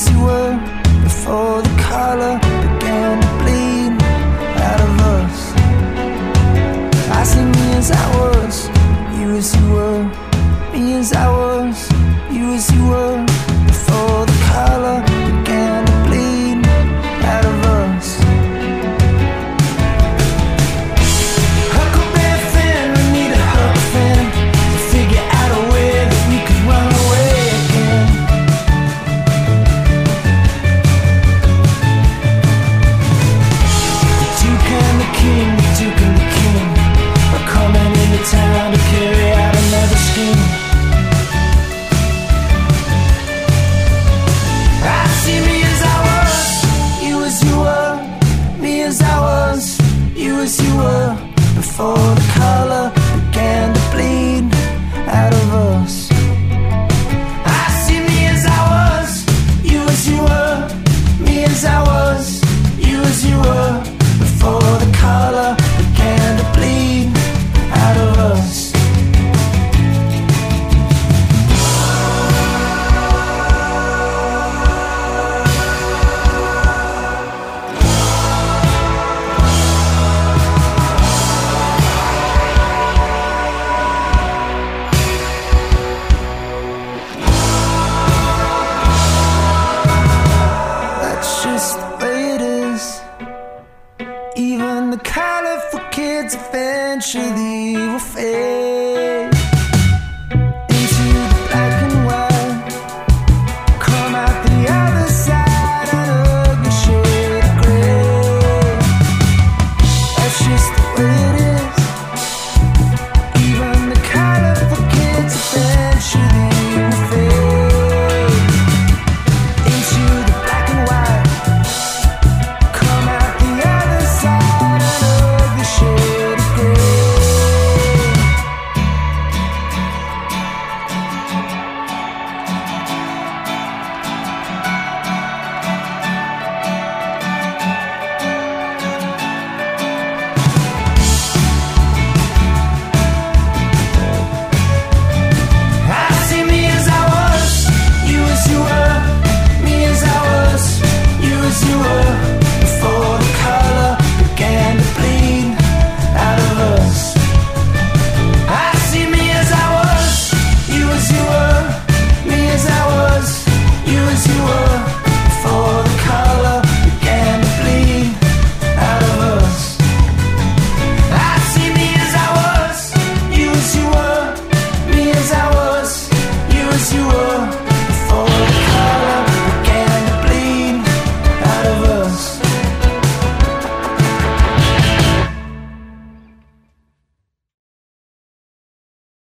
as you were before the color began to bleed out of us. I see me as I was, you as you were. Me as I was, you as you were before the color began to bleed out of us. Huckleberry Finn, we need a Huck Finn to figure out a way that we could run away again. The Duke and the King, the Duke and the King are coming into town to carry out another scheme. I see me as I was, you as you were. Me as I was, you as you were before the color began to bleed out of us. I see me as I was, you as you were. Me as I was, you as you were before the color began to bleed out of us. Even the colorful kids eventually